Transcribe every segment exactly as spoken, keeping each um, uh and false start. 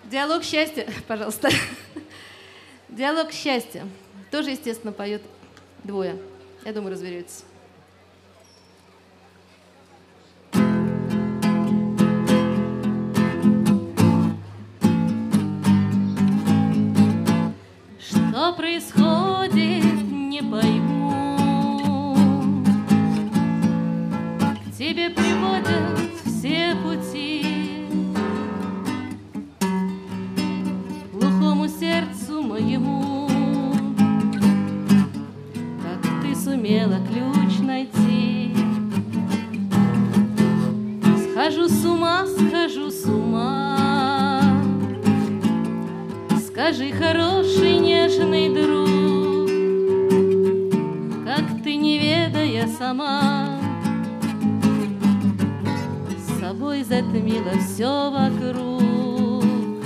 Диалог счастья, пожалуйста. Диалог счастья. Тоже, естественно, поют двое. Я думаю, разберетесь. Что происходит, не пойму. К тебе приводят все пути, глухому сердцу моему. Как ты сумела ключ найти? Схожу с ума, схожу с ума. Скажи, хороший, нежный друг, как ты, не ведая сама, с собой затмила все вокруг.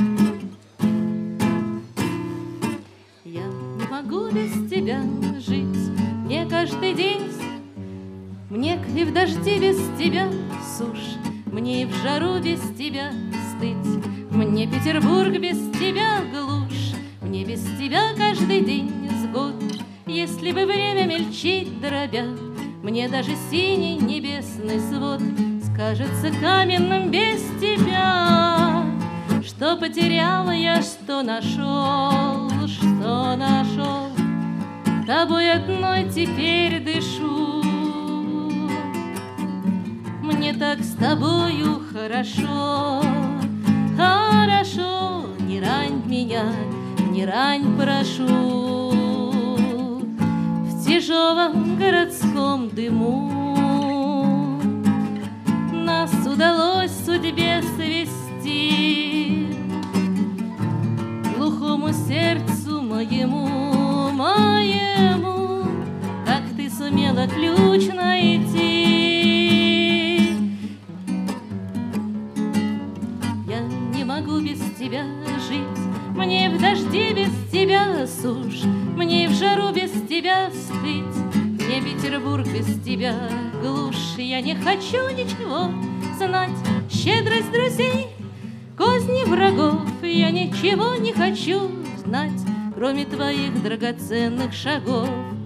Я не могу без тебя жить, мне каждый день, мне и в дожди без тебя сушь, мне и в жару без тебя стыть, мне Петербург без тебя глушь, мне без тебя каждый день сгод. Если бы время мельчить дробя, мне даже синий небесный свод скажется каменным без тебя. Что потеряла я, что нашел, что нашел, тобой одной теперь дышу. Мне так с тобою хорошо, хорошо, не рань меня, не рань, прошу. В тяжелом городском дыму нас удалось судьбе свести, глухому сердцу моему, моему, как ты сумела ключ найти. Я не могу без тебя жить, мне в дожди без тебя сушь, мне в жару без тебя стыть, мне Петербург без тебя глушь. Я не хочу ничего знать, щедрость друзей, козни врагов. Я ничего не хочу знать, кроме твоих драгоценных шагов.